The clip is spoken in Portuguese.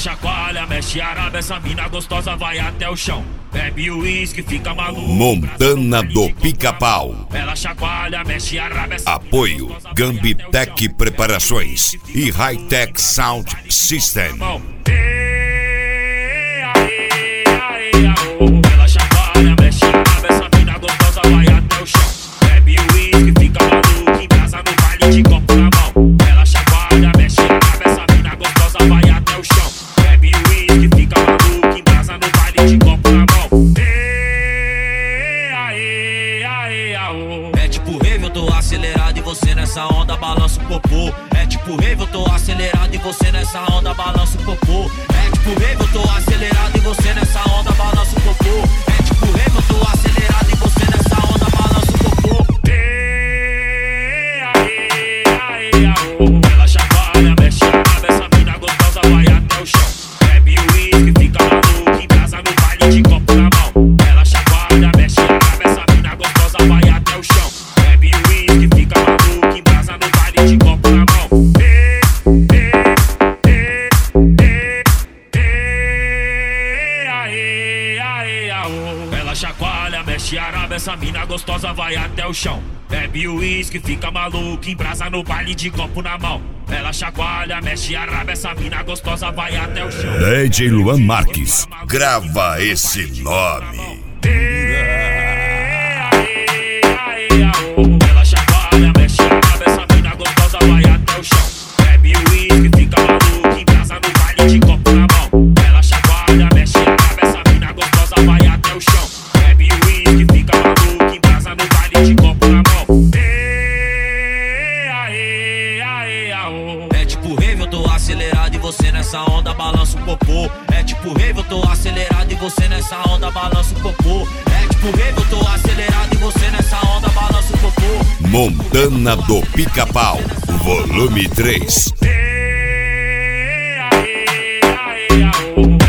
chacoalha, mexe a raba, essa mina gostosa vai até o chão. Bebe o uísque, fica maluco. Montana do Pica-Pau. Ela chacoalha, mexe a raba, essa Apoio Gambitec Preparações e Hightech Sound System. Ela chacoalha, mexe a raba, essa mina gostosa vai até o chão. Bebe o uísque, fica maluco, embrasa no baile de copo na mão. Ela chacoalha, mexe a raba, essa mina gostosa vai até o chão. Bebe o uísque, fica maluco, embrasa no baile de copo na mão. É tipo rave, eu tô acelerado e você nessa onda balança o popô. É tipo rave, eu tô acelerado e você nessa onda balança o popô. É tipo rave, eu tô acelerado e você nessa onda balança o popô. É tipo rave, eu tô acelerado e você nessa onda balança o popô. Ela chacoalha, mexe a raba, essa mina gostosa vai até o chão. Bebe o uísque, fica maluco, embrasa no baile de copo na mão. Ela chacoalha, mexe a raba, essa mina gostosa vai até o chão. Bebe o uísque, fica maluco, embrasa no baile de copo na mão. Ela chacoalha, mexe a raba, essa mina gostosa vai até o chão. Bebe o uísque, fica maluco, embrasa no baile de copo na mão. Ela chacoalha, mexe a raba, essa mina gostosa vai até o chão. DJ Luan Marques, grava esse nome. Ela chacoalha, mexe a raba, essa mina gostosa vai até o chão. Bebe o uísque, fica maluco, embrasa no baile de copo na mão. Ela chacoalha, mexe a raba, essa mina gostosa vai até o chão. Bebe o uísque, fica maluco, embrasa no baile de copo na mão. É tipo rave, eu tô acelerado e você nessa onda balança o popô. É tipo rave, eu tô acelerado e você nessa onda balança o popô. É tipo rave, eu tô acelerado e você nessa onda balança o popô. Montana do Pica-Pau, volume 3.